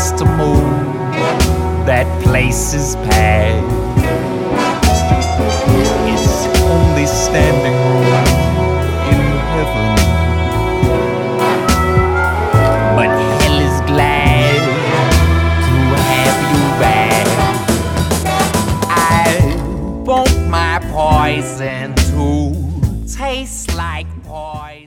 just a move. That place is packed. It's only standing room in heaven. But hell is glad to have you back. I want my poison to taste like poison.